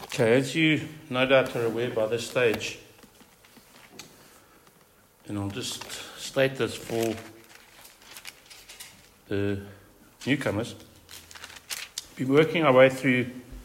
Okay, as you no doubt are aware by this stage, and I'll just state this for the newcomers, we've been working our way through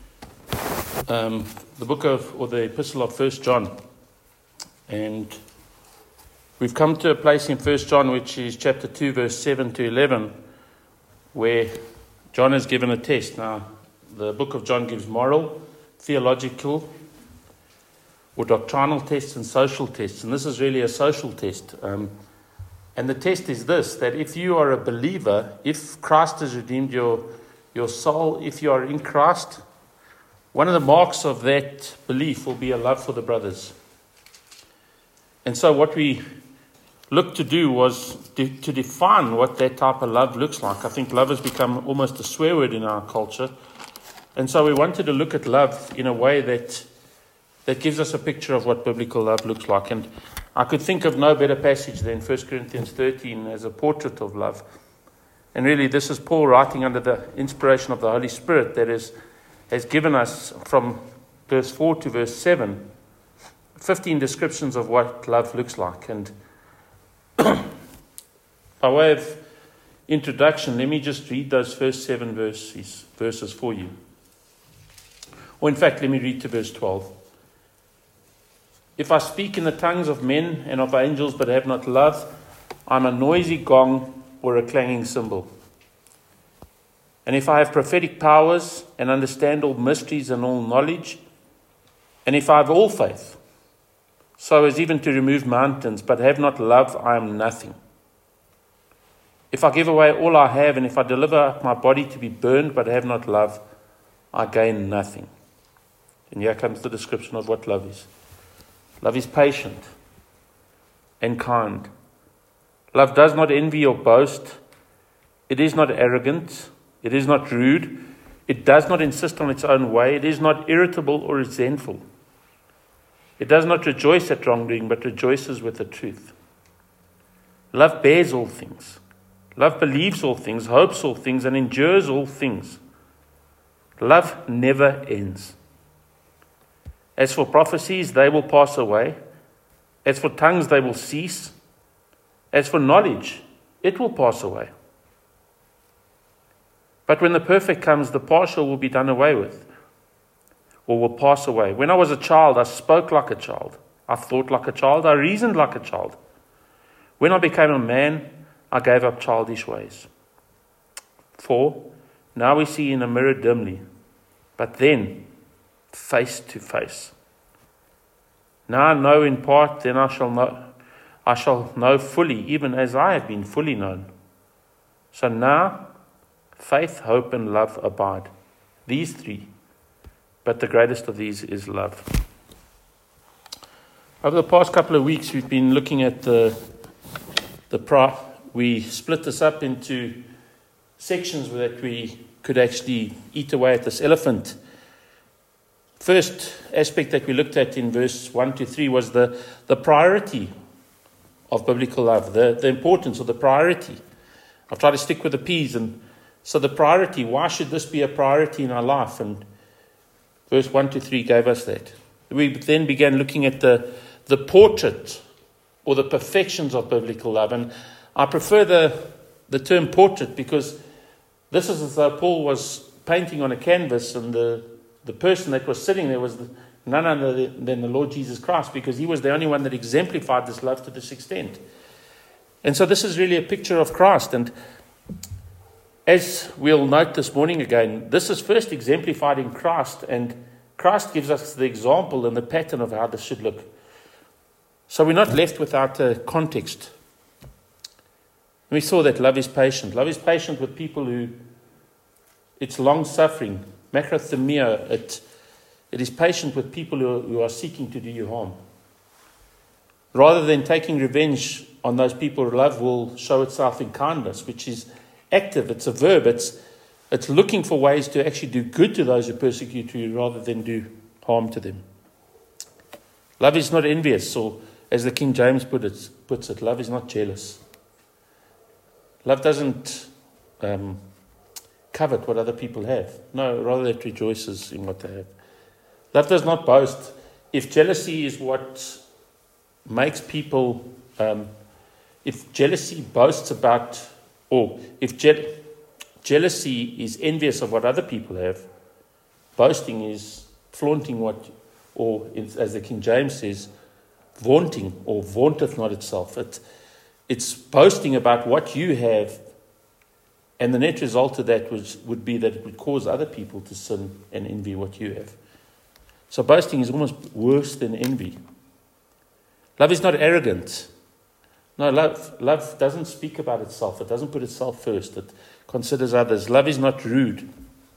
the book of, or the epistle of 1 John, and we've come to a place in 1 John which is chapter 2 verse 7 to 11, where John has given a test. Now, the book of John gives moral, theological or doctrinal tests and social tests, and this is really a social test. And the test is this, that if you are a believer, if Christ has redeemed your soul, if you are in Christ, one of the marks of that belief will be a love for the brothers. And so what we looked to do was to define what that type of love looks like. I think love has become almost a swear word in our culture. And so we wanted to look at love in a way that gives us a picture of what biblical love looks like. And I could think of no better passage than 1 Corinthians 13 as a portrait of love. And really, this is Paul writing under the inspiration of the Holy Spirit that has given us, from verse 4 to verse 7, 15 descriptions of what love looks like. And by way of introduction, let me just read those first 7 verses for you. Or in fact, let me read to verse 12. If I speak in the tongues of men and of angels but have not love, I'm a noisy gong or a clanging cymbal. And if I have prophetic powers and understand all mysteries and all knowledge, and if I have all faith, so as even to remove mountains, but have not love, I am nothing. If I give away all I have, and if I deliver up my body to be burned, but have not love, I gain nothing. And here comes the description of what love is. Love is patient and kind. Love does not envy or boast. It is not arrogant. It is not rude. It does not insist on its own way. It is not irritable or resentful. It does not rejoice at wrongdoing, but rejoices with the truth. Love bears all things. Love believes all things, hopes all things, and endures all things. Love never ends. As for prophecies, they will pass away. As for tongues, they will cease. As for knowledge, it will pass away. But when the perfect comes, the partial will be done away with, or will pass away. When I was a child, I spoke like a child. I thought like a child. I reasoned like a child. When I became a man, I gave up childish ways. For now we see in a mirror dimly, but then face to face. Now I know in part, then I shall know fully, even as I have been fully known. So now faith, hope, and love abide. These three, but the greatest of these is love. Over the past couple of weeks, we've been looking at we split this up into sections that we could actually eat away at this elephant. First aspect that we looked at in verse 1 to 3 was the priority of biblical love, the importance of the priority. I've tried to stick with the P's, and so the priority, why should this be a priority in our life? And verse 1 to 3 gave us that. We then began looking at the portrait or the perfections of biblical love. And I prefer the term portrait because this is as though Paul was painting on a canvas, and the person that was sitting there was none other than the Lord Jesus Christ, because he was the only one that exemplified this love to this extent. And so this is really a picture of Christ. And as we'll note this morning again, this is first exemplified in Christ, and Christ gives us the example and the pattern of how this should look. So we're not left without a context. We saw that love is patient. Love is patient with people who, it's long-suffering, macrothumia. It is patient with people who are seeking to do you harm. Rather than taking revenge on those people, love will show itself in kindness, which is active. It's a verb. It's looking for ways to actually do good to those who persecute you rather than do harm to them. Love is not envious, or as the King James puts it, love is not jealous. Love doesn't covet what other people have. No, rather it rejoices in what they have. Love does not boast. If jealousy is what makes people, if jealousy boasts about, or if jealousy is envious of what other people have, boasting is flaunting what, or as the King James says, vaunting, or vaunteth not itself. It's boasting about what you have, and the net result of that would be that it would cause other people to sin and envy what you have. So boasting is almost worse than envy. Love is not arrogant. No, love doesn't speak about itself. It doesn't put itself first. It considers others. Love is not rude.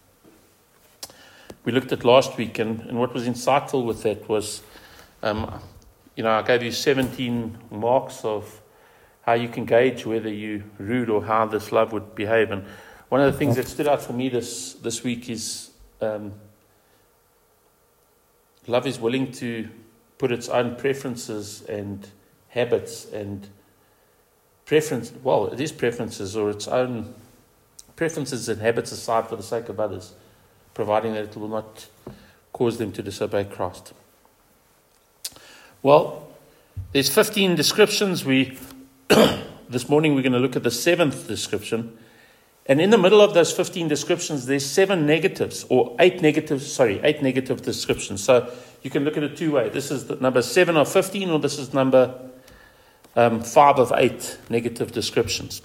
We looked at last week, and what was insightful with that was, I gave you 17 marks of how you can gauge whether you're rude or how this love would behave. And one of the things that stood out for me this week is love is willing to put its own preferences and habits and it is preferences, or its own preferences and habits aside for the sake of others, providing that it will not cause them to disobey Christ. Well, there's 15 descriptions. This morning we're going to look at the 7th description. And in the middle of those 15 descriptions, there's 8 negative descriptions. So you can look at it two ways. This is the number 7 of 15, or this is number 5 of 8 negative descriptions.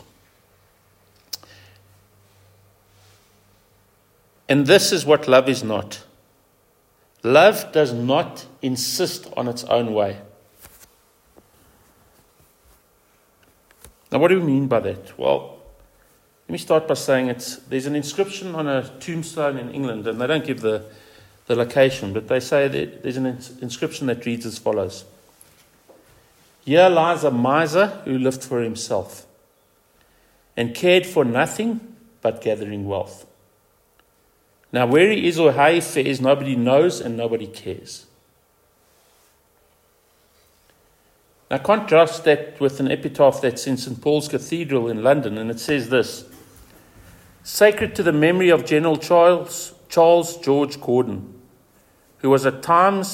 And this is what love is not. Love does not insist on its own way. Now, what do we mean by that? Well, let me start by saying there's an inscription on a tombstone in England, and they don't give the location, but they say that there's an inscription that reads as follows: "Here lies a miser who lived for himself and cared for nothing but gathering wealth. Now where he is or how he fares, nobody knows and nobody cares." Now contrast that with an epitaph that's in St. Paul's Cathedral in London, and it says this: "Sacred to the memory of General Charles George Gordon, who at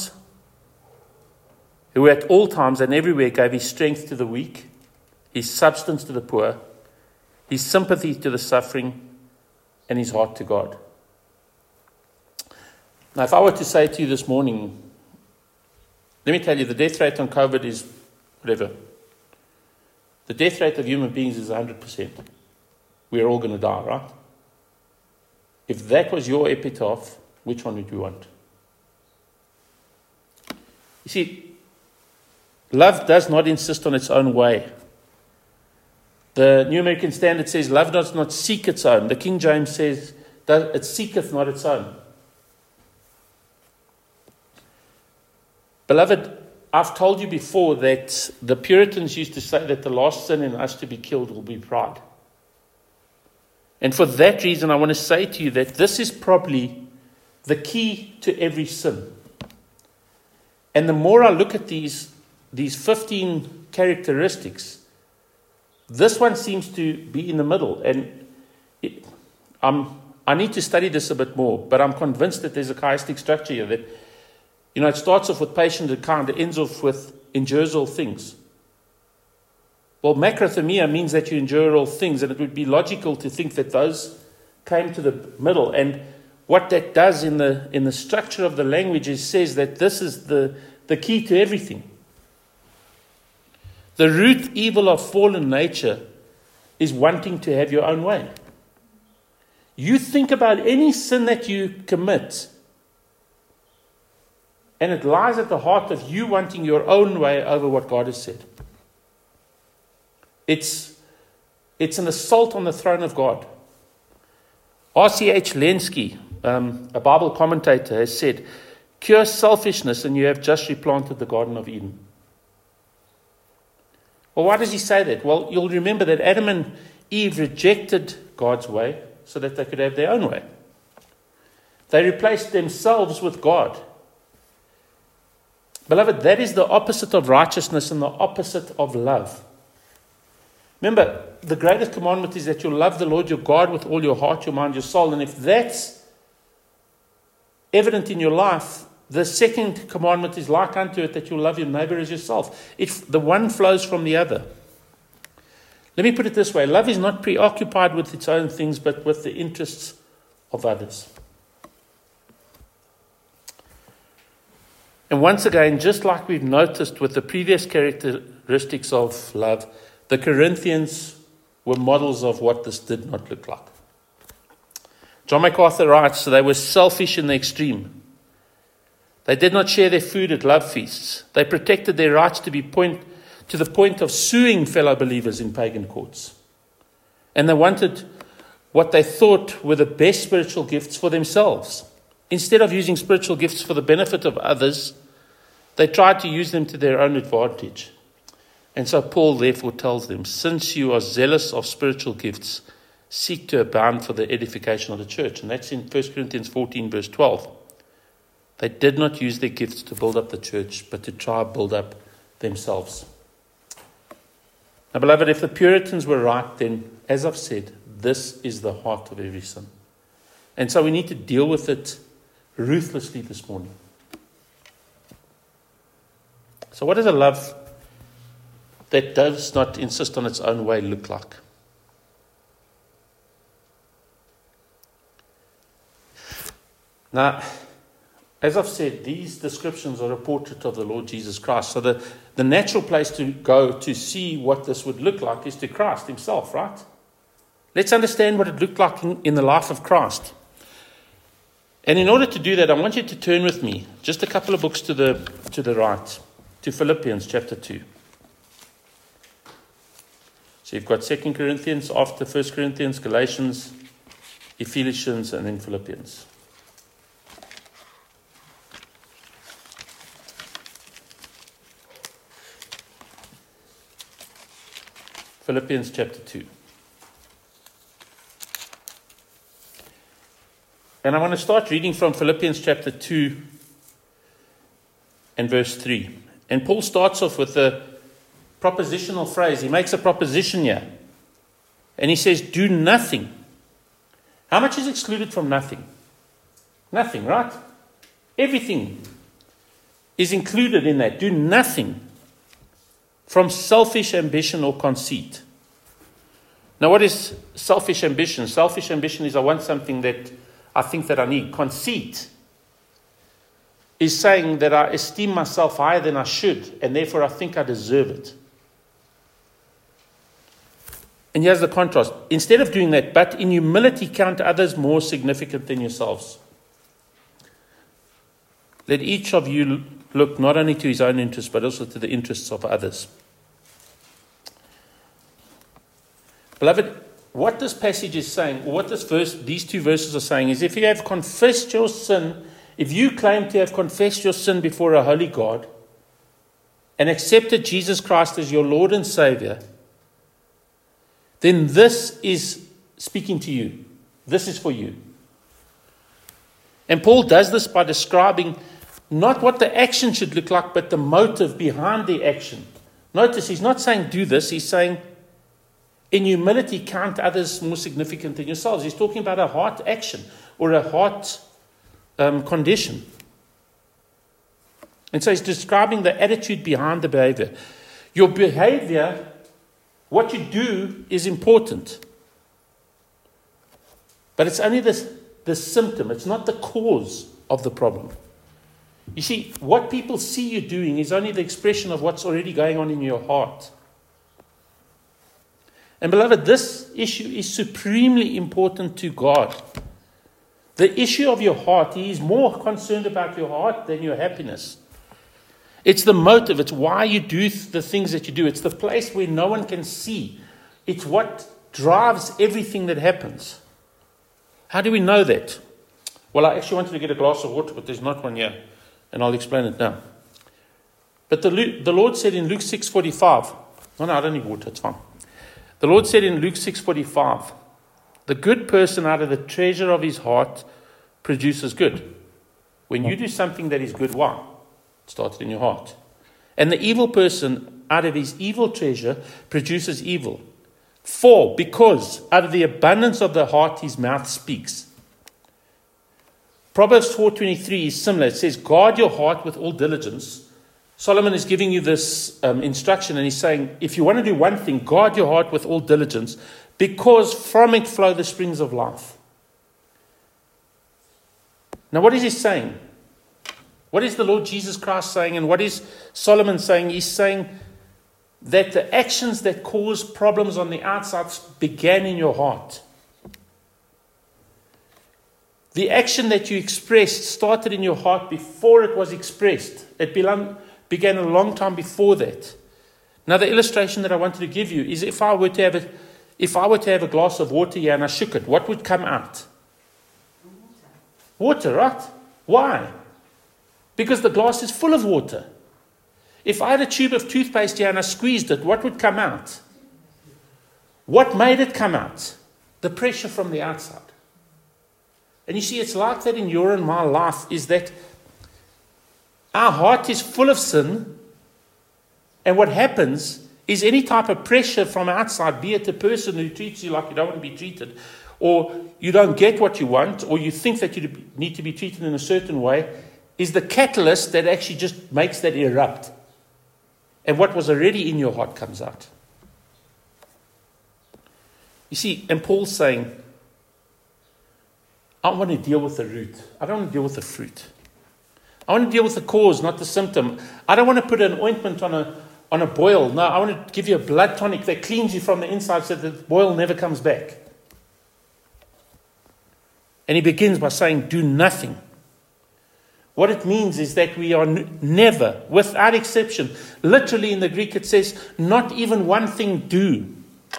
all times and everywhere gave his strength to the weak, his substance to the poor, his sympathy to the suffering, and his heart to God." Now, if I were to say to you this morning, let me tell you, the death rate on COVID is whatever. The death rate of human beings is 100%. We're all going to die, right? If that was your epitaph, which one would you want? You see, love does not insist on its own way. The New American Standard says love does not seek its own. The King James says it seeketh not its own. Beloved, I've told you before that the Puritans used to say that the last sin in us to be killed will be pride. And for that reason, I want to say to you that this is probably the key to every sin. And the more I look at these 15 characteristics, this one seems to be in the middle. And I need to study this a bit more, but I'm convinced that there's a chiastic structure here that, it starts off with patient and kind, it ends off with endures all things. Well, macrothemia means that you endure all things, and it would be logical to think that those came to the middle. And what that does in the structure of the language is says that this is the key to everything. The root evil of fallen nature is wanting to have your own way. You think about any sin that you commit, and it lies at the heart of you wanting your own way over what God has said. It's an assault on the throne of God. R.C.H. Lenski, a Bible commentator, has said, "Cure selfishness and you have just replanted the Garden of Eden." Well, why does he say that? Well, you'll remember that Adam and Eve rejected God's way so that they could have their own way. They replaced themselves with God. Beloved, that is the opposite of righteousness and the opposite of love. Remember, the greatest commandment is that you'll love the Lord your God with all your heart, your mind, your soul. And if that's evident in your life, the second commandment is like unto it, that you'll love your neighbor as yourself. The one flows from the other. Let me put it this way. Love is not preoccupied with its own things, but with the interests of others. And once again, just like we've noticed with the previous characteristics of love, the Corinthians were models of what this did not look like. John MacArthur writes, they were selfish in the extreme. They did not share their food at love feasts. They protected their rights to the point of suing fellow believers in pagan courts. And they wanted what they thought were the best spiritual gifts for themselves. Instead of using spiritual gifts for the benefit of others, they tried to use them to their own advantage. And so Paul therefore tells them, since you are zealous of spiritual gifts, seek to abound for the edification of the church. And that's in 1 Corinthians 14 verse 12. They did not use their gifts to build up the church, but to try to build up themselves. Now, beloved, if the Puritans were right, then, as I've said, this is the heart of every sin. And so we need to deal with it ruthlessly this morning. So what does a love that does not insist on its own way look like? Now, as I've said, these descriptions are a portrait of the Lord Jesus Christ. So the natural place to go to see what this would look like is to Christ himself, right? Let's understand what it looked like in the life of Christ. And in order to do that, I want you to turn with me just a couple of books to the right, to Philippians chapter 2. So you've got 2 Corinthians, after 1 Corinthians, Galatians, Ephesians, and then Philippians. Philippians chapter 2. And I want to start reading from Philippians chapter 2 and verse 3. And Paul starts off with a propositional phrase. He makes a proposition here. And he says, do nothing. How much is excluded from nothing? Nothing, right? Everything is included in that. Do nothing from selfish ambition or conceit. Now, what is selfish ambition? Selfish ambition is I want something that I think that I need. Conceit is saying that I esteem myself higher than I should, and therefore I think I deserve it. And here's the contrast. Instead of doing that, but in humility count others more significant than yourselves. Let each of you look not only to his own interests, but also to the interests of others. Beloved, what this passage is saying, or what these two verses are saying, is if you have confessed your sin, if you claim to have confessed your sin before a holy God, and accepted Jesus Christ as your Lord and Savior, then this is speaking to you. This is for you. And Paul does this by describing not what the action should look like, but the motive behind the action. Notice, he's not saying do this. He's saying, in humility, count others more significant than yourselves. He's talking about a heart action or a heart condition. And so he's describing the attitude behind the behavior. Your behavior, what you do, is important. But it's only the symptom. It's not the cause of the problem. You see, what people see you doing is only the expression of what's already going on in your heart. And beloved, this issue is supremely important to God. The issue of your heart, He is more concerned about your heart than your happiness. It's the motive. It's why you do the things that you do. It's the place where no one can see. It's what drives everything that happens. How do we know that? Well, I actually wanted to get a glass of water, but there's not one here. And I'll explain it now. But the Lord said in Luke 6:45. No, I don't need water. It's fine. The Lord said in Luke 6:45, the good person out of the treasure of his heart produces good. When you do something that is good, why? It started in your heart. And the evil person out of his evil treasure produces evil. Because out of the abundance of the heart his mouth speaks. Proverbs 4:23 is similar. It says, guard your heart with all diligence. Solomon is giving you this instruction, and he's saying, if you want to do one thing, guard your heart with all diligence, because from it flow the springs of life. Now, what is he saying? What is the Lord Jesus Christ saying, and what is Solomon saying? He's saying that the actions that cause problems on the outside began in your heart. The action that you expressed started in your heart before it was expressed. It began a long time before that. Now, the illustration that I wanted to give you is if I were to have a glass of water here and I shook it, what would come out? Water, right? Why? Because the glass is full of water. If I had a tube of toothpaste here and I squeezed it, what would come out? What made it come out? The pressure from the outside. And you see, it's like that in your and my life, is that our heart is full of sin, and what happens is any type of pressure from outside, be it a person who treats you like you don't want to be treated, or you don't get what you want, or you think that you need to be treated in a certain way, is the catalyst that actually just makes that erupt. And what was already in your heart comes out. You see, and Paul's saying, I want to deal with the root. I don't want to deal with the fruit. I want to deal with the cause, not the symptom. I don't want to put an ointment on a boil. No, I want to give you a blood tonic that cleans you from the inside so that the boil never comes back. And he begins by saying, do nothing. What it means is that we are never, without exception, literally in the Greek it says, not even one thing do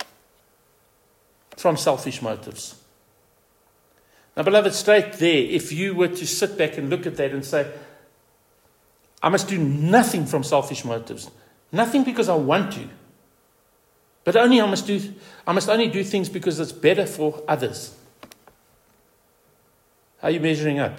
from selfish motives. Now, beloved, straight there, if you were to sit back and look at that and say, I must do nothing from selfish motives. Nothing because I want to. But I must only do things because it's better for others. How are you measuring up?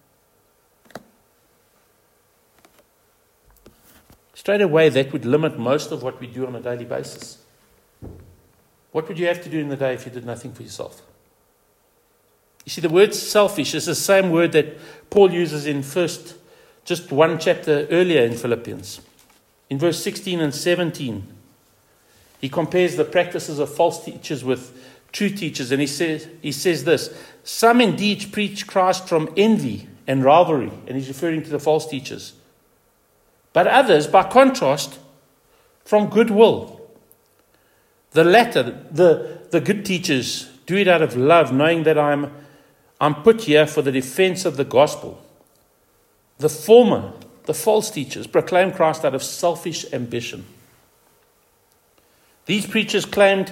Straight away, that would limit most of what we do on a daily basis. What would you have to do in the day if you did nothing for yourself? You see, the word selfish is the same word that Paul uses in just one chapter earlier in Philippians. In verse 16 and 17, he compares the practices of false teachers with true teachers, and he says this, some indeed preach Christ from envy and rivalry, and he's referring to the false teachers. But others, by contrast, from goodwill. The latter, the good teachers, do it out of love, knowing that I'm put here for the defense of the gospel. The former, the false teachers, proclaim Christ out of selfish ambition. These preachers claimed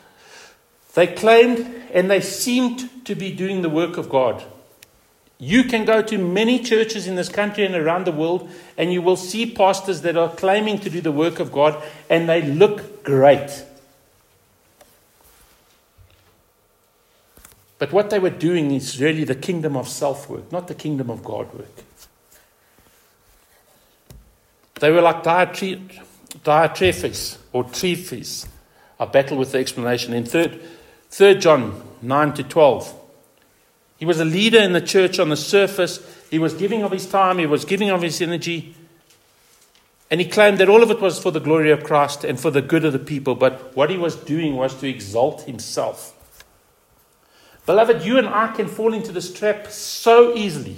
and they seemed to be doing the work of God. You can go to many churches in this country and around the world, and you will see pastors that are claiming to do the work of God, and they look great. But what they were doing is really the kingdom of self-work, not the kingdom of God work. They were like Diotrephes or Trephis. I battle with the explanation. In 3 John 9 to 12. He was a leader in the church on the surface. He was giving of his time. He was giving of his energy. And he claimed that all of it was for the glory of Christ and for the good of the people. But what he was doing was to exalt himself. Beloved, you and I can fall into this trap so easily.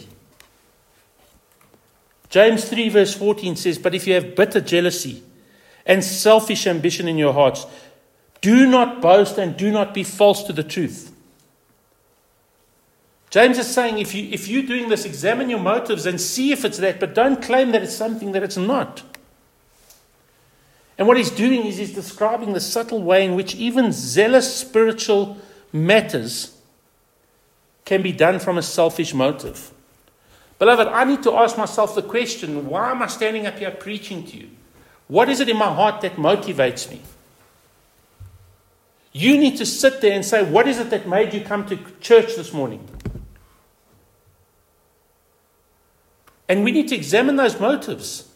James 3 verse 14 says, but if you have bitter jealousy and selfish ambition in your hearts, do not boast and do not be false to the truth. James is saying, if you're doing this, examine your motives and see if it's that, but don't claim that it's something that it's not. And what he's doing is he's describing the subtle way in which even zealous spiritual matters can be done from a selfish motive. Beloved, I need to ask myself the question, why am I standing up here preaching to you? What is it in my heart that motivates me? You need to sit there and say, what is it that made you come to church this morning? And we need to examine those motives.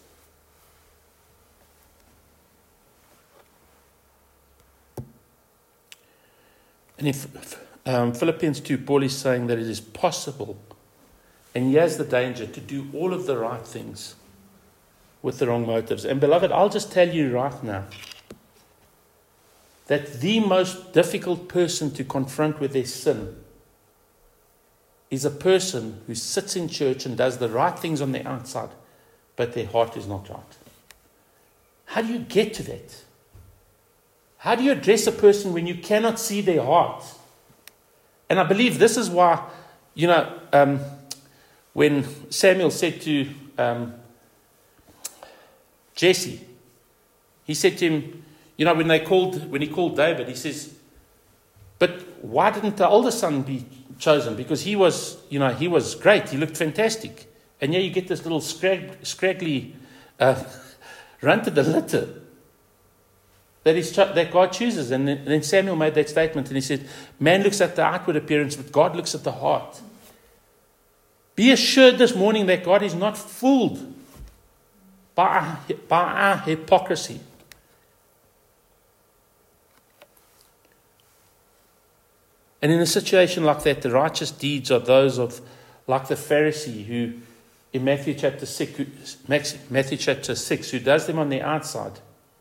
And in Philippians 2, Paul is saying that it is possible And here's the danger, to do all of the right things with the wrong motives. And beloved, I'll just tell you right now that the most difficult person to confront with their sin is a person who sits in church and does the right things on the outside, but their heart is not right. How do you get to that? How do you address a person when you cannot see their heart? And I believe this is why, when Samuel said to Jesse, he said to him, when he called David, he says, but why didn't the older son be chosen? Because he was great. He looked fantastic. And you get this little scraggly runt of the litter that God chooses. And then Samuel made that statement and he said, man looks at the outward appearance, but God looks at the heart. Be assured this morning that God is not fooled by our hypocrisy. And in a situation like that, the righteous deeds are those of, like the Pharisee who, in Matthew chapter 6, who does them on the outside,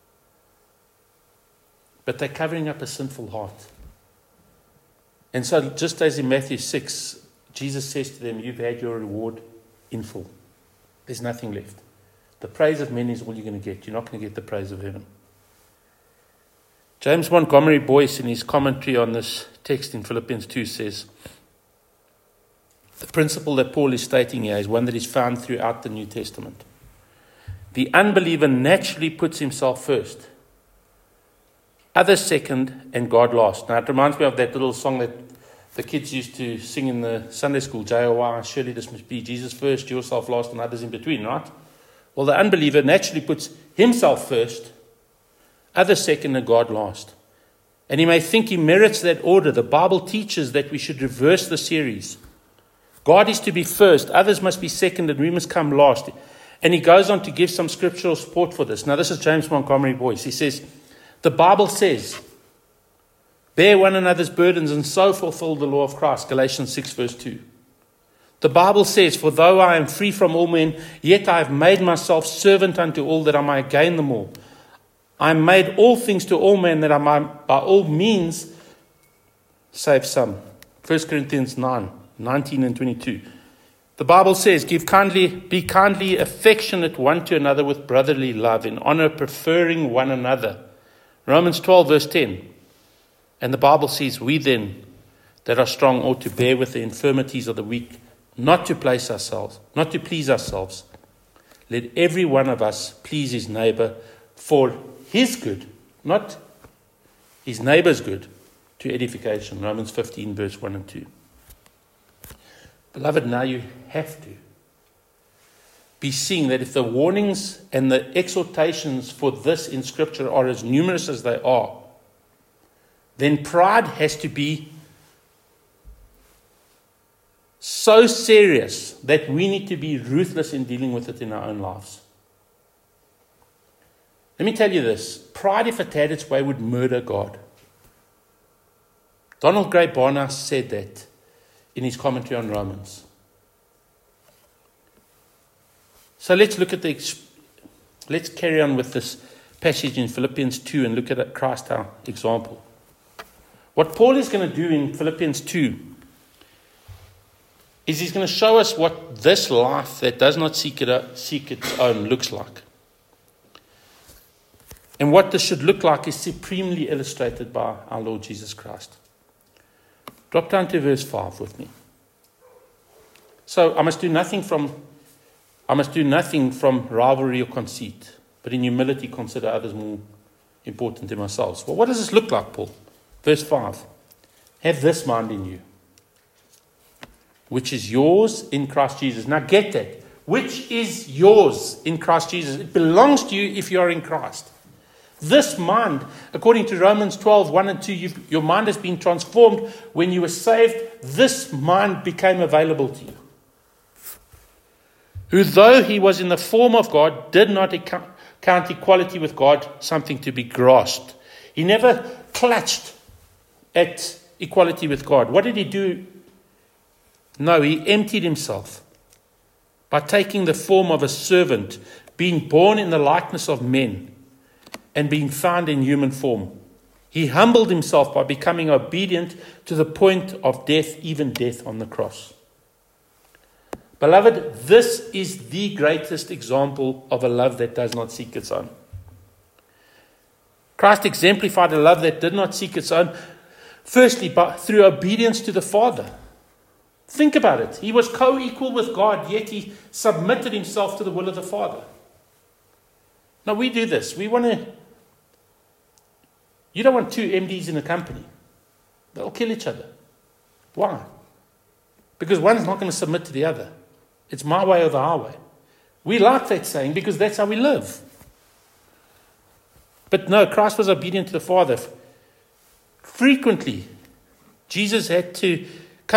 but they're covering up a sinful heart. And so, just as in Matthew 6, Jesus says to them, you've had your reward in full. There's nothing left. The praise of men is all you're going to get. You're not going to get the praise of heaven. James Montgomery Boyce, in his commentary on this text in Philippians 2, says, the principle that Paul is stating here is one that is found throughout the New Testament. The unbeliever naturally puts himself first, others second, and God last. Now, it reminds me of that little song that the kids used to sing in the Sunday school, J-O-Y, surely this must be Jesus first, yourself last, and others in between, right? Well, the unbeliever naturally puts himself first, others second, and God last. And he may think he merits that order. The Bible teaches that we should reverse the series. God is to be first, others must be second, and we must come last. And he goes on to give some scriptural support for this. Now, this is James Montgomery Boyce. He says, the Bible says, bear one another's burdens and so fulfill the law of Christ. Galatians 6 verse 2. The Bible says, for though I am free from all men, yet I have made myself servant unto all that I might gain them all. I made all things to all men that I might by all means save some. 1 Corinthians 9:19 and 22. The Bible says, be kindly affectionate one to another with brotherly love, in honor preferring one another. Romans 12 verse 10. And the Bible says, we then that are strong ought to bear with the infirmities of the weak, not to please ourselves. Let every one of us please his neighbor for his good, not his neighbor's good, to edification. Romans 15 verse 1 and 2. Beloved, now you have to be seeing that if the warnings and the exhortations for this in Scripture are as numerous as they are, then pride has to be so serious that we need to be ruthless in dealing with it in our own lives. Let me tell you this. Pride, if it had its way, would murder God. Donald Gray Barnhouse said that in his commentary on Romans. So let's carry on with this passage in Philippians 2 and look at Christ, our example. What Paul is going to do in Philippians 2 is he's going to show us what this life that does not seek its own looks like. And what this should look like is supremely illustrated by our Lord Jesus Christ. Drop down to verse 5 with me. So I must do nothing from rivalry or conceit, but in humility consider others more important than myself. Well, what does this look like, Paul? Verse 5. Have this mind in you, which is yours in Christ Jesus. Now get that. Which is yours in Christ Jesus. It belongs to you if you are in Christ. This mind, according to Romans 12, 1 and 2, your mind has been transformed. When you were saved, this mind became available to you. Who, though he was in the form of God, did not count equality with God something to be grasped. He never clutched at equality with God. What did he do? No, he emptied himself. by taking the form of a servant, being born in the likeness of men, and being found in human form. He humbled himself by becoming obedient to the point of death, even death on the cross. Beloved, this is the greatest example of a love that does not seek its own. Christ exemplified a love that did not seek its own, firstly, through obedience to the Father. Think about it. He was co-equal with God, yet he submitted himself to the will of the Father. Now we do this. You don't want two MDs in a company. They'll kill each other. Why? Because one's not going to submit to the other. It's my way or the highway. We like that saying because that's how we live. But no, Christ was obedient to the Father. Frequently, Jesus said that he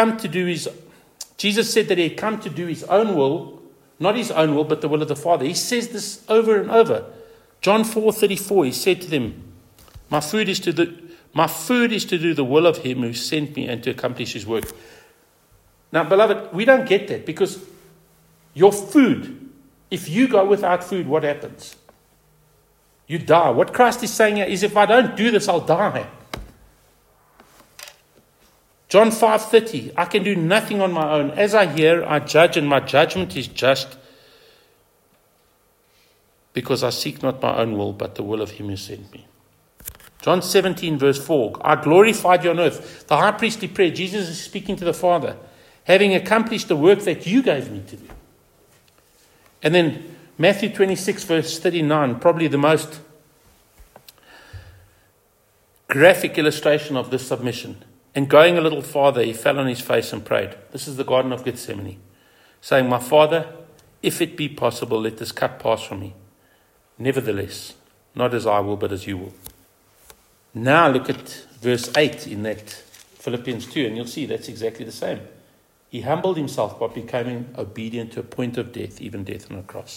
had come to do his own will, not his own will, but the will of the Father. He says this over and over. John 4:34, he said to them, My food is to do the will of him who sent me and to accomplish his work. Now, beloved, we don't get that because your food, if you go without food, what happens? You die. What Christ is saying here is, if I don't do this, I'll die. John 5:30, I can do nothing on my own. As I hear, I judge, and my judgment is just, because I seek not my own will, but the will of him who sent me. John 17, verse 4, I glorified you on earth. The high priestly prayer, Jesus is speaking to the Father, having accomplished the work that you gave me to do. And then Matthew 26, verse 39, probably the most graphic illustration of this submission. And going a little farther, he fell on his face and prayed. This is the Garden of Gethsemane, saying, My Father, if it be possible, let this cup pass from me. Nevertheless, not as I will, but as you will. Now look at verse 8 in that Philippians 2, and you'll see that's exactly the same. He humbled himself by becoming obedient to a point of death, even death on a cross.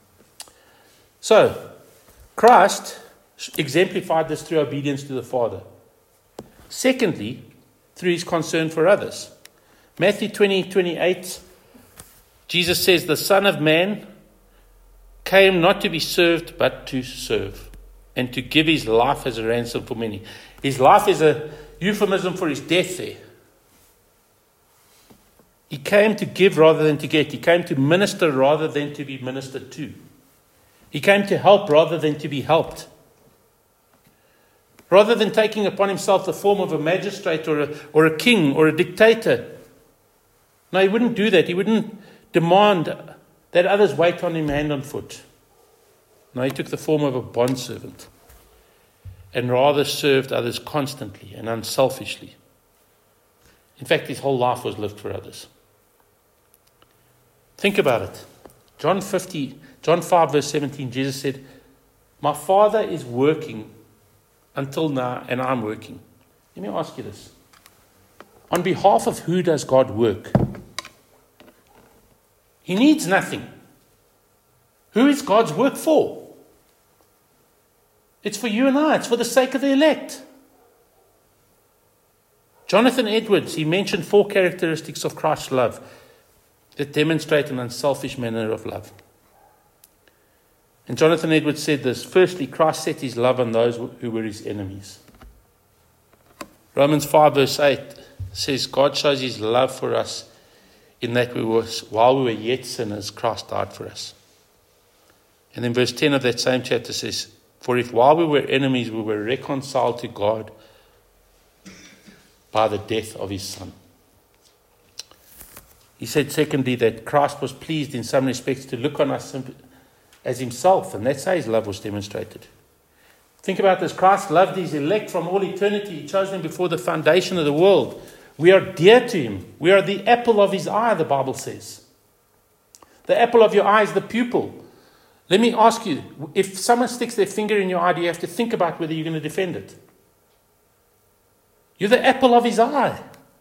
So, Christ exemplified this through obedience to the Father. Secondly, through his concern for others. Matthew 20:28, Jesus says, The Son of Man came not to be served, but to serve, and to give his life as a ransom for many. His life is a euphemism for his death there. He came to give rather than to get. He came to minister rather than to be ministered to. He came to help rather than to be helped. Rather than taking upon himself the form of a magistrate or a king or a dictator. No, he wouldn't do that. He wouldn't demand that others wait on him hand and foot. No, he took the form of a bondservant and rather served others constantly and unselfishly. In fact, his whole life was lived for others. Think about it. John 5 verse 17, Jesus said, My Father is working until now, and I'm working. Let me ask you this. On behalf of who does God work? He needs nothing. Who is God's work for? It's for you and I. It's for the sake of the elect. Jonathan Edwards, he mentioned 4 characteristics of Christ's love that demonstrate an unselfish manner of love. And Jonathan Edwards said this, firstly, Christ set his love on those who were his enemies. Romans 5 verse 8 says, God shows his love for us in that while we were yet sinners, Christ died for us. And then verse 10 of that same chapter says, for if while we were enemies, we were reconciled to God by the death of his Son. He said, secondly, that Christ was pleased in some respects to look on us as himself, and that's how his love was demonstrated. Think about this. Christ loved his elect from all eternity. He chose them before the foundation of the world. We are dear to him. We are the apple of his eye, the Bible says. The apple of your eye is the pupil. Let me ask you, if someone sticks their finger in your eye, do you have to think about whether you're going to defend it? You're the apple of his eye.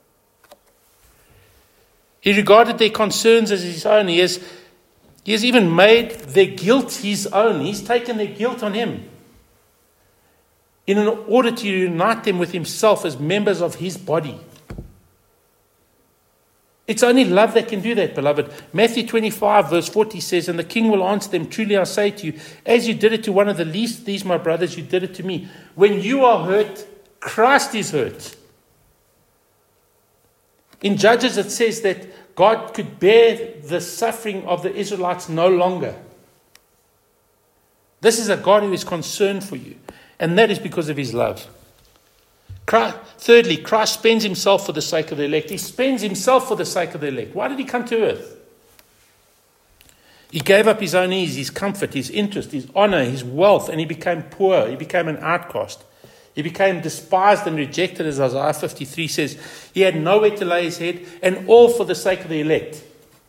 He regarded their concerns as his own. He has even made their guilt his own. He's taken their guilt on him in order to unite them with himself as members of his body. It's only love that can do that, beloved. Matthew 25, verse 40 says, and the king will answer them, truly I say to you, as you did it to one of the least, these my brothers, you did it to me. When you are hurt, Christ is hurt. In Judges, it says that God could bear the suffering of the Israelites no longer. This is a God who is concerned for you, and that is because of his love. Thirdly, Christ spends himself for the sake of the elect. He spends himself for the sake of the elect. Why did he come to earth? He gave up his own ease, his comfort, his interest, his honor, his wealth, and he became poor. He became an outcast. He became despised and rejected, as Isaiah 53 says. He had nowhere to lay his head, and all for the sake of the elect.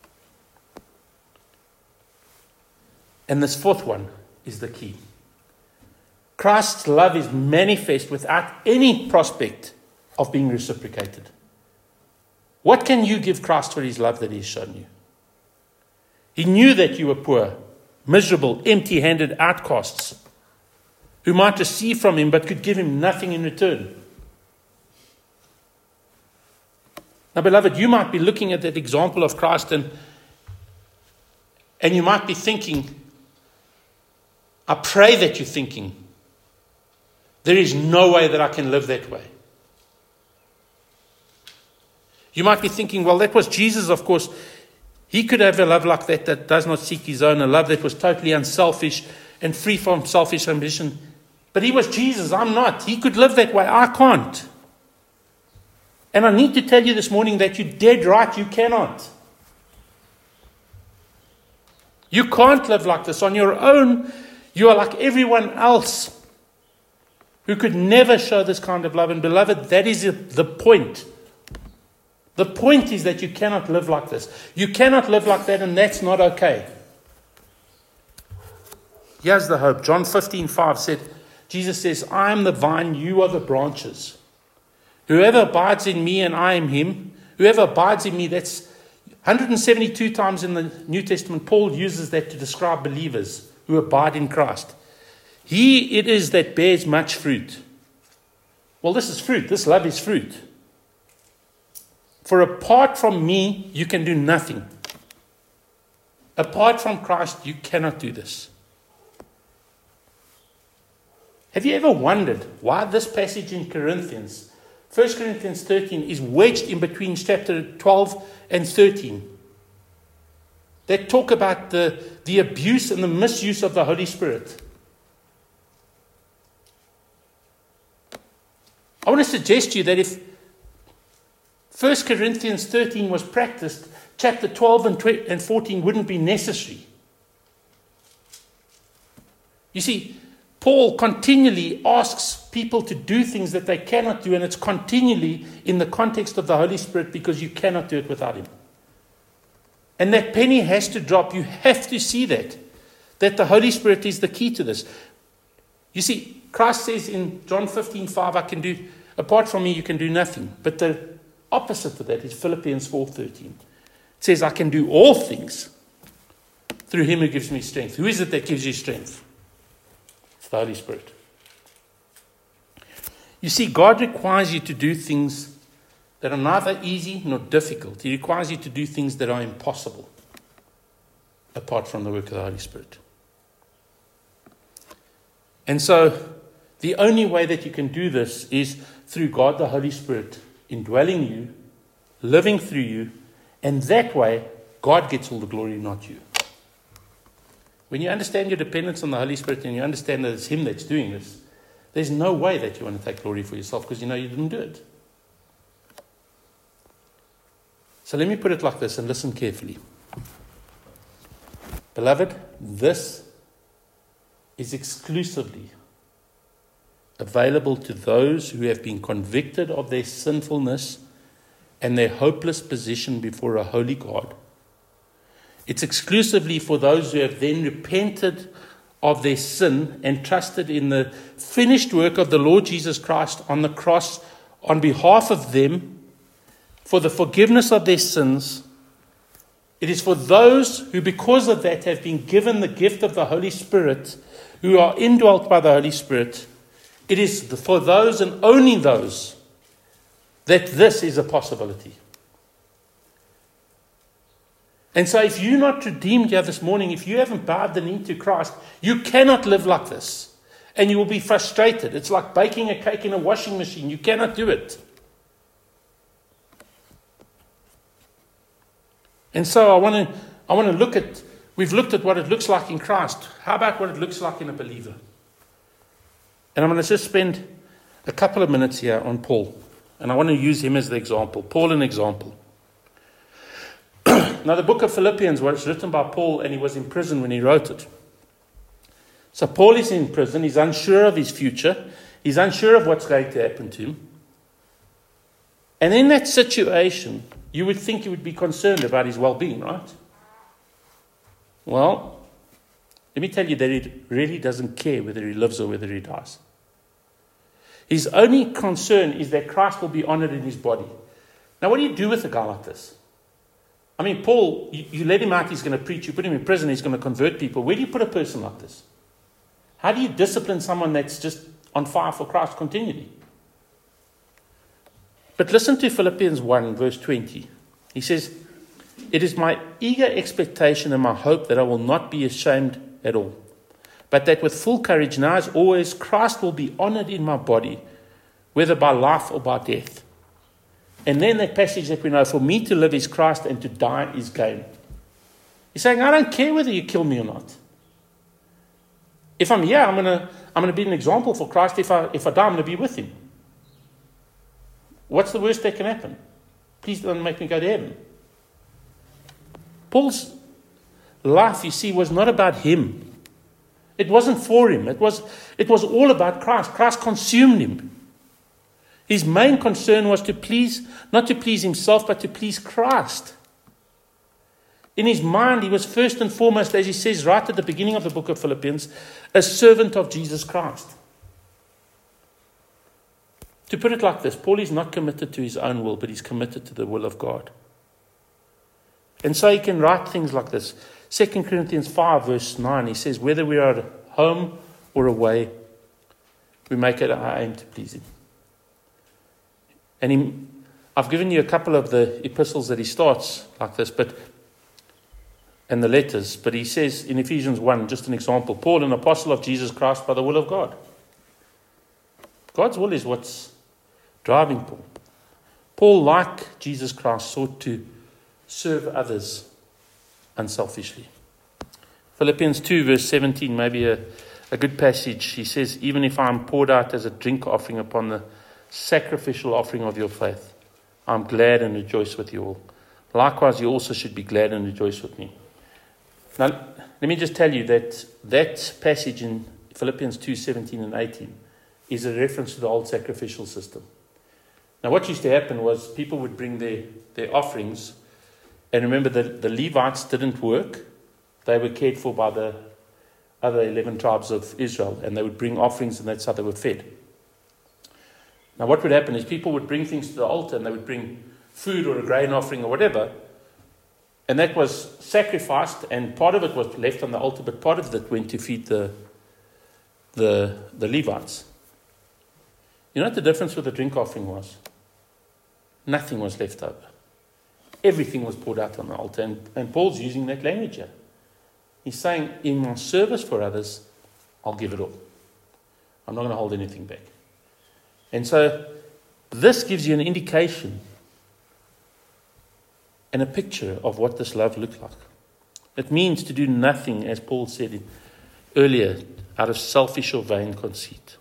And this fourth one is the key. Christ's love is manifest without any prospect of being reciprocated. What can you give Christ for his love that he has shown you? He knew that you were poor, miserable, empty-handed outcasts who might receive from him but could give him nothing in return. Now, beloved, you might be looking at that example of Christ and you might be thinking, I pray that you're thinking, there is no way that I can live that way. You might be thinking, well, that was Jesus, of course. He could have a love like that that does not seek his own, a love that was totally unselfish and free from selfish ambition. But he was Jesus, I'm not. He could live that way, I can't. And I need to tell you this morning that you're dead right, you cannot. You can't live like this on your own. You are like everyone else who could never show this kind of love. And beloved, that is the point. The point is that you cannot live like this. You cannot live like that, and that's not okay. Here's the hope. John 15:5 said, Jesus says, I am the vine, you are the branches. Whoever abides in me and I am him, whoever abides in me, that's 172 times in the New Testament, Paul uses that to describe believers who abide in Christ. He it is that bears much fruit. Well, this is fruit. This love is fruit. For apart from me, you can do nothing. Apart from Christ, you cannot do this. Have you ever wondered why this passage in Corinthians, 1 Corinthians 13, is wedged in between chapter 12 and 13? That talk about the abuse and the misuse of the Holy Spirit. I want to suggest to you that if 1 Corinthians 13 was practiced, chapter 12 and 14 wouldn't be necessary. You see, Paul continually asks people to do things that they cannot do, and it's continually in the context of the Holy Spirit because you cannot do it without him. And that penny has to drop. You have to see that the Holy Spirit is the key to this. You see, Christ says in John 15:5, apart from me, you can do nothing. But the opposite of that is Philippians 4:13. It says, I can do all things through him who gives me strength. Who is it that gives you strength? It's the Holy Spirit. You see, God requires you to do things that are neither easy nor difficult. He requires you to do things that are impossible apart from the work of the Holy Spirit. And so, the only way that you can do this is through God the Holy Spirit indwelling you, living through you, and that way, God gets all the glory, not you. When you understand your dependence on the Holy Spirit and you understand that it's him that's doing this, there's no way that you want to take glory for yourself because you know you didn't do it. So let me put it like this and listen carefully. Beloved, this is exclusively available to those who have been convicted of their sinfulness and their hopeless position before a holy God. It's exclusively for those who have then repented of their sin and trusted in the finished work of the Lord Jesus Christ on the cross on behalf of them for the forgiveness of their sins. It is for those who, because of that, have been given the gift of the Holy Spirit, who are indwelt by the Holy Spirit. It is for those and only those that this is a possibility. And so if you're not redeemed here this morning, if you haven't bowed the knee to Christ, you cannot live like this. And you will be frustrated. It's like baking a cake in a washing machine. You cannot do it. And so I want to look at, we've looked at what it looks like in Christ. How about what it looks like in a believer? And I'm going to just spend a couple of minutes here on Paul. And I want to use him as the example. Paul, an example. Now, the book of Philippians was written by Paul, and he was in prison when he wrote it. So Paul is in prison. He's unsure of his future. He's unsure of what's going to happen to him. And in that situation, you would think he would be concerned about his well-being, right? Well, let me tell you that he really doesn't care whether he lives or whether he dies. His only concern is that Christ will be honored in his body. Now, what do you do with a guy like this? I mean, Paul, you let him out, he's going to preach. You put him in prison, he's going to convert people. Where do you put a person like this? How do you discipline someone that's just on fire for Christ continually? But listen to Philippians 1, verse 20. He says, "It is my eager expectation and my hope that I will not be ashamed at all, but that with full courage, now as always, Christ will be honored in my body, whether by life or by death." And then that passage that we know, "For me to live is Christ and to die is gain." He's saying, I don't care whether you kill me or not. If I'm here, I'm going to be an example for Christ. If I die, I'm going to be with him. What's the worst that can happen? Please don't make me go to heaven. Paul's life, you see, was not about him. It wasn't for him. It was all about Christ. Christ consumed him. His main concern was not to please himself, but to please Christ. In his mind, he was first and foremost, as he says right at the beginning of the book of Philippians, a servant of Jesus Christ. To put it like this, Paul is not committed to his own will, but he's committed to the will of God. And so he can write things like this. 2 Corinthians 5, verse 9, he says, "Whether we are at home or away, we make it our aim to please him." And I've given you a couple of the epistles that he starts like this, and the letters. But he says in Ephesians 1, just an example, "Paul, an apostle of Jesus Christ by the will of God." God's will is what's driving Paul. Paul, like Jesus Christ, sought to serve others unselfishly. Philippians 2, verse 17, maybe a good passage. He says, "Even if I am poured out as a drink offering upon the sacrificial offering of your faith, I am glad and rejoice with you all. Likewise, you also should be glad and rejoice with me." Now, let me just tell you that passage in Philippians 2, 17 and 18 is a reference to the old sacrificial system. Now, what used to happen was people would bring their offerings, and remember the Levites didn't work. They were cared for by the other 11 tribes of Israel, and they would bring offerings, and that's how they were fed. Now, what would happen is people would bring things to the altar, and they would bring food or a grain offering or whatever, and that was sacrificed, and part of it was left on the altar, but part of it went to feed the Levites. You know what the difference with the drink offering was? Nothing was left over. Everything was poured out on the altar, and Paul's using that language here. He's saying, in my service for others, I'll give it all. I'm not going to hold anything back. And so this gives you an indication and a picture of what this love looks like. It means to do nothing, as Paul said earlier, out of selfish or vain conceit.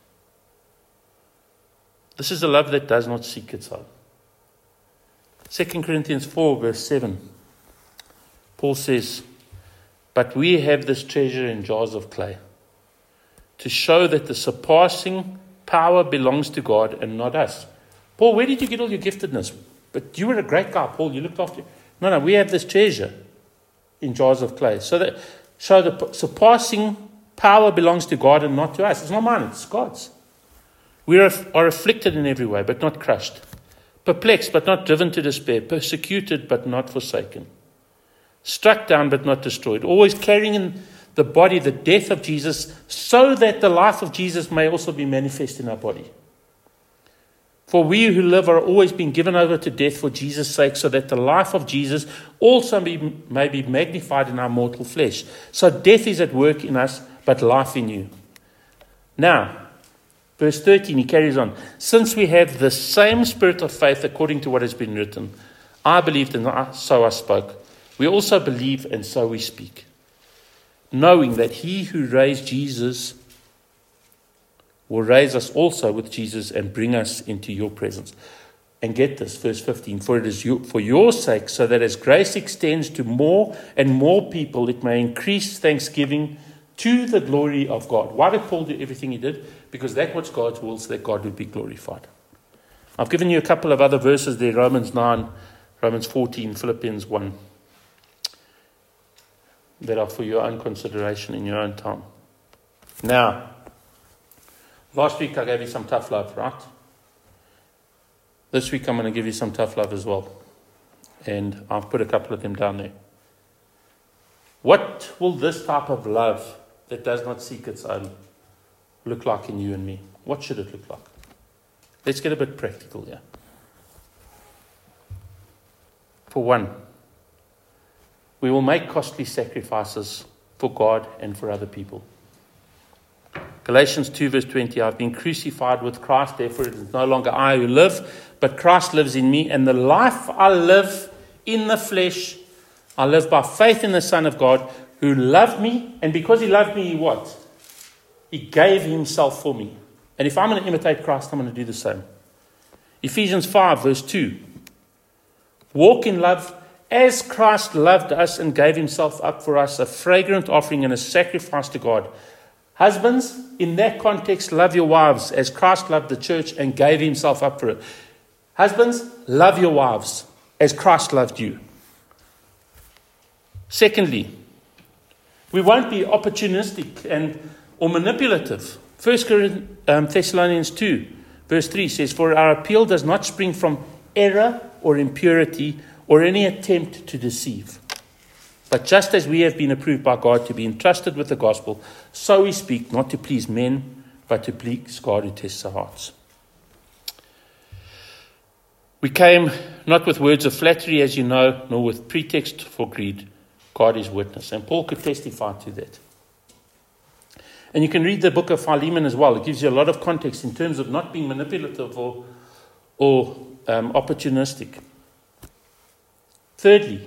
This is a love that does not seek its own. 2 Corinthians 4, verse 7, Paul says, "But we have this treasure in jars of clay, to show that the surpassing power belongs to God and not us." Paul, where did you get all your giftedness? But you were a great guy, Paul. You looked after. No, we have this treasure in jars of clay. So the surpassing power belongs to God and not to us. It's not mine, it's God's. We are afflicted in every way, but not crushed. Perplexed, but not driven to despair. Persecuted, but not forsaken. Struck down, but not destroyed. Always carrying in the body the death of Jesus, so that the life of Jesus may also be manifest in our body. For we who live are always being given over to death for Jesus' sake, so that the life of Jesus also may be magnified in our mortal flesh. So death is at work in us, but life in you. Now, verse 13, he carries on. Since we have the same spirit of faith according to what has been written, I believed and so I spoke. We also believe and so we speak. Knowing that he who raised Jesus will raise us also with Jesus and bring us into your presence. And get this, verse 15. For it is for your sake, so that as grace extends to more and more people, it may increase thanksgiving to the glory of God. Why did Paul do everything he did? Because that was God's will, so that God would be glorified. I've given you a couple of other verses there, Romans 9, Romans 14, Philippians 1, that are for your own consideration in your own time. Now, last week I gave you some tough love, right? This week I'm going to give you some tough love as well. And I've put a couple of them down there. What will this type of love that does not seek its own look like in you and me? What should it look like? Let's get a bit practical here. For one, we will make costly sacrifices for God and for other people. Galatians 2 verse 20, I've been crucified with Christ, therefore it is no longer I who live, but Christ lives in me, and the life I live in the flesh, I live by faith in the Son of God, who loved me, and because he loved me, he what? He gave himself for me. And if I'm going to imitate Christ, I'm going to do the same. Ephesians 5 verse 2, walk in love as Christ loved us and gave himself up for us, a fragrant offering and a sacrifice to God. Husbands, in that context, love your wives as Christ loved the church and gave himself up for it. Husbands, love your wives as Christ loved you. Secondly, we won't be opportunistic or manipulative. 1 Thessalonians 2 verse 3 says, for our appeal does not spring from error or impurity or any attempt to deceive. But just as we have been approved by God to be entrusted with the gospel, so we speak, not to please men, but to please God who tests our hearts. We came not with words of flattery, as you know, nor with pretext for greed. God is witness. And Paul could testify to that. And you can read the book of Philemon as well. It gives you a lot of context in terms of not being manipulative or opportunistic. Thirdly,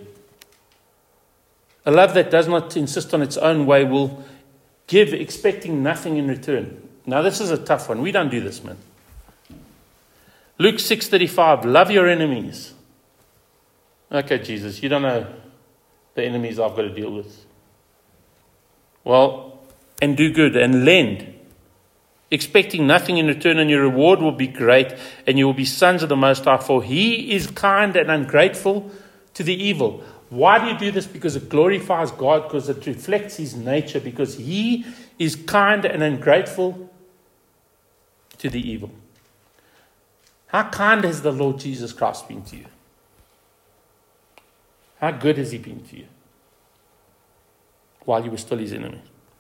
a love that does not insist on its own way will give expecting nothing in return. Now this is a tough one. We don't do this, man. Luke 6:35, love your enemies. Okay, Jesus, you don't know the enemies I've got to deal with. Well, and do good and lend, expecting nothing in return, and your reward will be great, and you will be sons of the Most High, for he is kind and ungrateful to the evil. Why do you do this? Because it glorifies God, because it reflects his nature, because he is kind and ungrateful to the evil. How kind has the Lord Jesus Christ been to you? How good has he been to you while you were still his enemy?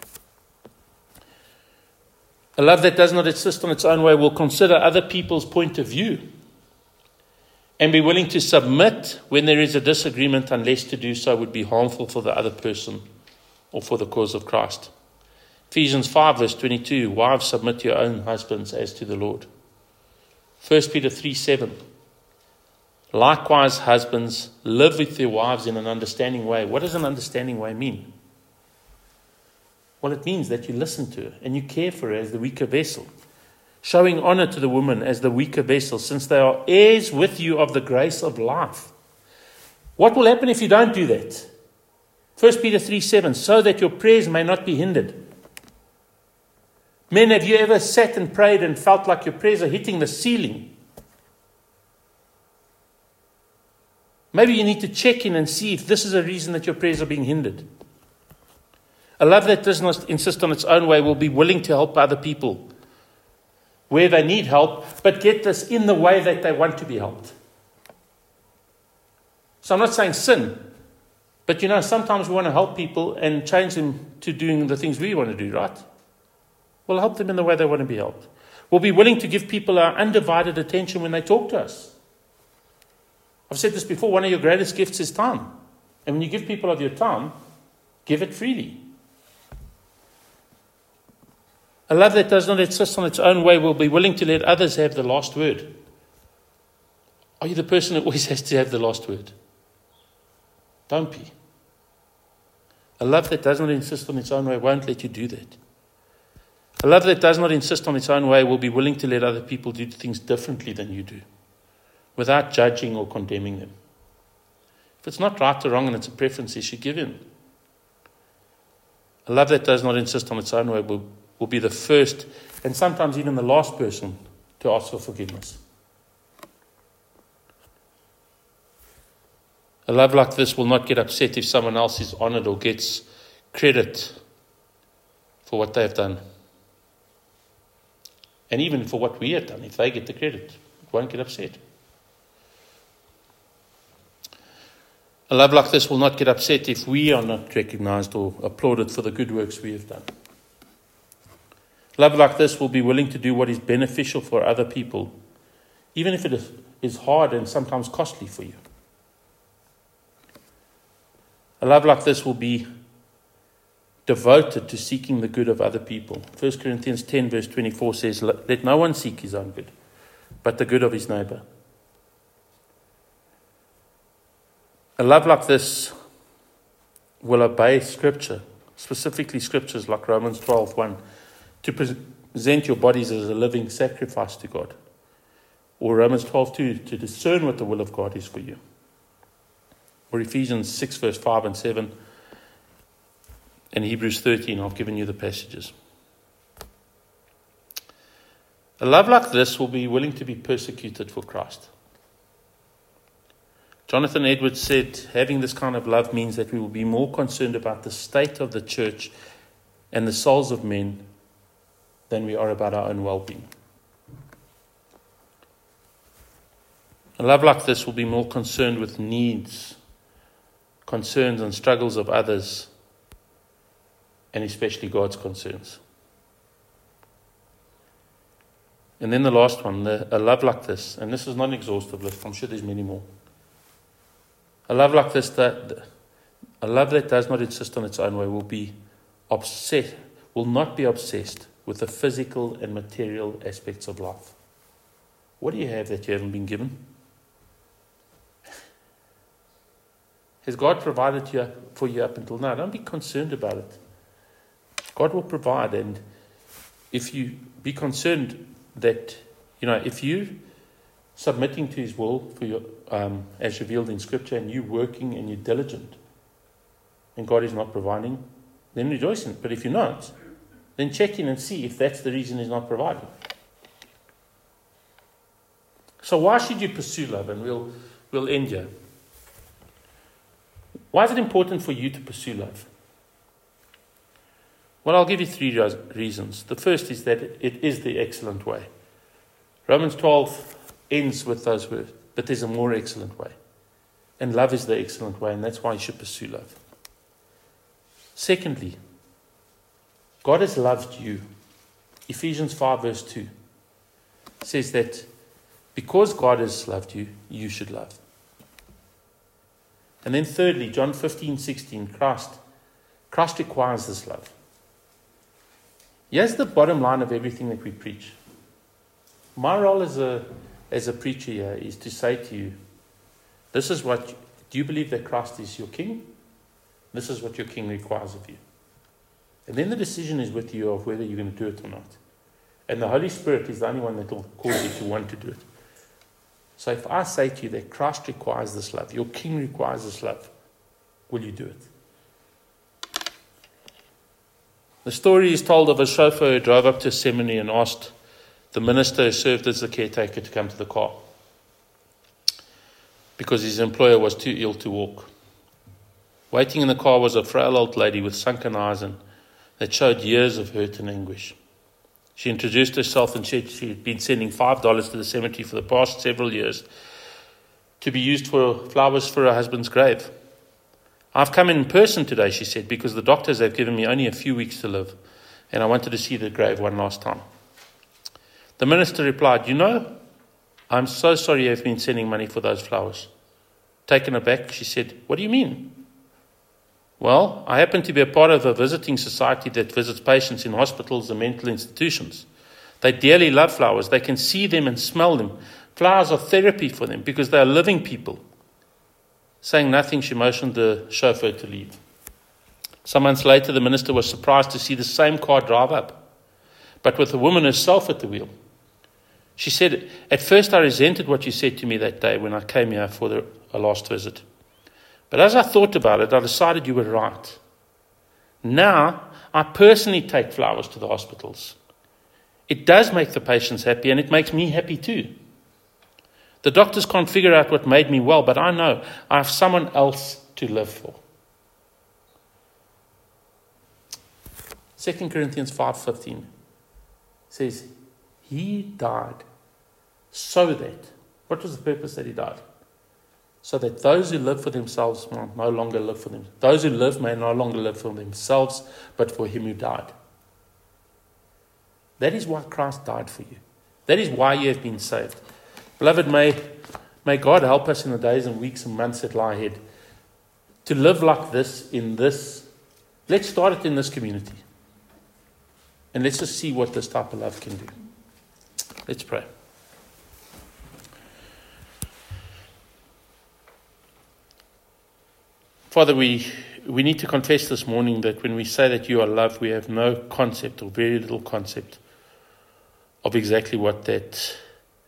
A love that does not insist on its own way will consider other people's point of view and be willing to submit when there is a disagreement, unless to do so would be harmful for the other person or for the cause of Christ. Ephesians 5 verse 22, wives, submit to your own husbands as to the Lord. 1 Peter 3:7, likewise, husbands, live with your wives in an understanding way. What does an understanding way mean? Well, it means that you listen to her and you care for her as the weaker vessel, showing honor to the woman as the weaker vessel, since they are heirs with you of the grace of life. What will happen if you don't do that? 1 Peter 3:7, so that your prayers may not be hindered. Men, have you ever sat and prayed and felt like your prayers are hitting the ceiling? Maybe you need to check in and see if this is a reason that your prayers are being hindered. A love that does not insist on its own way will be willing to help other people where they need help, but get this, in the way that they want to be helped. So I'm not saying sin, but sometimes we want to help people and change them to doing the things we want to do, right? We'll help them in the way they want to be helped. We'll be willing to give people our undivided attention when they talk to us. I've said this before, one of your greatest gifts is time. And when you give people of your time, give it freely. A love that does not insist on its own way will be willing to let others have the last word. Are you the person that always has to have the last word? Don't be. A love that does not insist on its own way won't let you do that. A love that does not insist on its own way will be willing to let other people do things differently than you do, without judging or condemning them. If it's not right or wrong and it's a preference, you should give in. A love that does not insist on its own way will be the first and sometimes even the last person to ask for forgiveness. A love like this will not get upset if someone else is honored or gets credit for what they have done. And even for what we have done, if they get the credit, it won't get upset. A love like this will not get upset if we are not recognized or applauded for the good works we have done. Love like this will be willing to do what is beneficial for other people, even if it is hard and sometimes costly for you. A love like this will be devoted to seeking the good of other people. 1 Corinthians 10 verse 24 says, "Let no one seek his own good, but the good of his neighbor." A love like this will obey Scripture, specifically Scriptures like Romans 12:1, to present your bodies as a living sacrifice to God. Or Romans 12:2, to discern what the will of God is for you. Or Ephesians 6 verse 5 and 7, and Hebrews 13, I've given you the passages. A love like this will be willing to be persecuted for Christ. Jonathan Edwards said, having this kind of love means that we will be more concerned about the state of the church and the souls of men than we are about our own well-being. A love like this will be more concerned with needs, concerns and struggles of others, and especially God's concerns. And then the last one, a love like this, and this is not an exhaustive list, I'm sure there's many more. A love like this, a love that does not insist on its own way, will not be obsessed with the physical and material aspects of life. What do you have that you haven't been given? Has God provided for you up until now? Don't be concerned about it. God will provide, and if you be concerned that, if you submitting to His will for your, as revealed in Scripture, and you working and you're diligent, and God is not providing, then rejoice in it. But if you're not, then check in and see if that's the reason He's not providing. So why should you pursue love? And we'll end here. Why is it important for you to pursue love? Well, I'll give you 3 reasons. The first is that it is the excellent way. Romans 12 ends with those words, but there's a more excellent way. And love is the excellent way, and that's why you should pursue love. Secondly, God has loved you. Ephesians 5 verse 2 says that because God has loved you, you should love. And then thirdly, John 15:16, Christ requires this love. Here's the bottom line of everything that we preach. My role as a preacher here is to say to you, do you believe that Christ is your King? This is what your King requires of you. And then the decision is with you of whether you're going to do it or not. And the Holy Spirit is the only one that will cause you to want to do it. So if I say to you that Christ requires this love, your King requires this love, will you do it? The story is told of a chauffeur who drove up to a seminary and asked the minister who served as the caretaker to come to the car because his employer was too ill to walk. Waiting in the car was a frail old lady with sunken eyes and that showed years of hurt and anguish. She introduced herself and said she had been sending $5 to the cemetery for the past several years to be used for flowers for her husband's grave. I've come in person today, she said, because the doctors have given me only a few weeks to live, and I wanted to see the grave one last time. The minister replied, I'm so sorry you have been sending money for those flowers. Taken aback, she said, what do you mean? Well, I happen to be a part of a visiting society that visits patients in hospitals and mental institutions. They dearly love flowers. They can see them and smell them. Flowers are therapy for them because they are living people. Saying nothing, she motioned the chauffeur to leave. Some months later, the minister was surprised to see the same car drive up, but with the woman herself at the wheel. She said, at first I resented what you said to me that day when I came here for a last visit. But as I thought about it, I decided you were right. Now, I personally take flowers to the hospitals. It does make the patients happy, and it makes me happy too. The doctors can't figure out what made me well, but I know I have someone else to live for. 2 Corinthians 5:15 says, He died so that, what was the purpose that He died? So that those who live for themselves may no longer live for them. Those who live may no longer live for themselves, but for Him who died. That is why Christ died for you. That is why you have been saved. Beloved, may God help us in the days and weeks and months that lie ahead to live like this in this. Let's start it in this community. And let's just see what this type of love can do. Let's pray. Father, we need to confess this morning that when we say that you are love, we have no concept or very little concept of exactly what that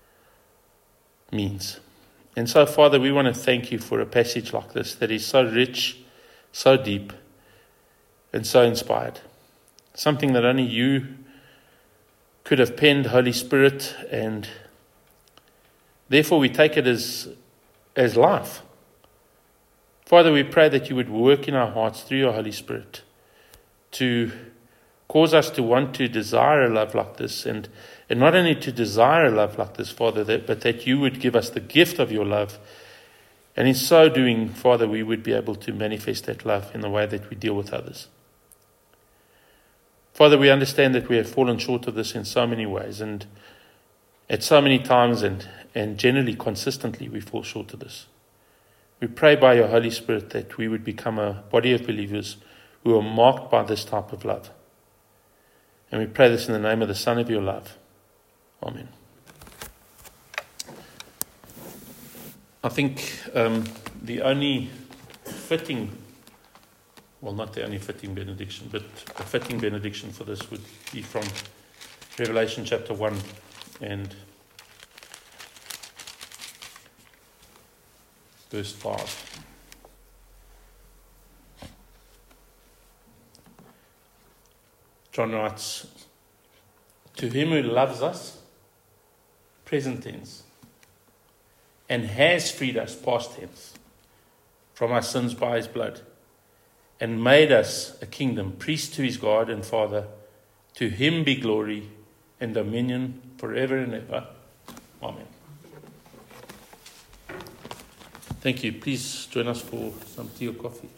means. And so, Father, we want to thank you for a passage like this that is so rich, so deep, and so inspired. Something that only you could have penned, Holy Spirit, and therefore we take it as life. Father, we pray that you would work in our hearts through your Holy Spirit to cause us to want to desire a love like this, and not only to desire a love like this, Father, but that you would give us the gift of your love. And in so doing, Father, we would be able to manifest that love in the way that we deal with others. Father, we understand that we have fallen short of this in so many ways, and at so many times and generally consistently we fall short of this. We pray by your Holy Spirit that we would become a body of believers who are marked by this type of love. And we pray this in the name of the Son of your love. Amen. I think the only fitting, well, not the only fitting benediction, but a fitting benediction for this would be from Revelation chapter 1 and verse 5. John writes, to him who loves us, present tense, and has freed us, past tense, from our sins by his blood, and made us a kingdom, priest to his God and Father, to him be glory and dominion forever and ever. Amen. Thank you. Please join us for some tea or coffee.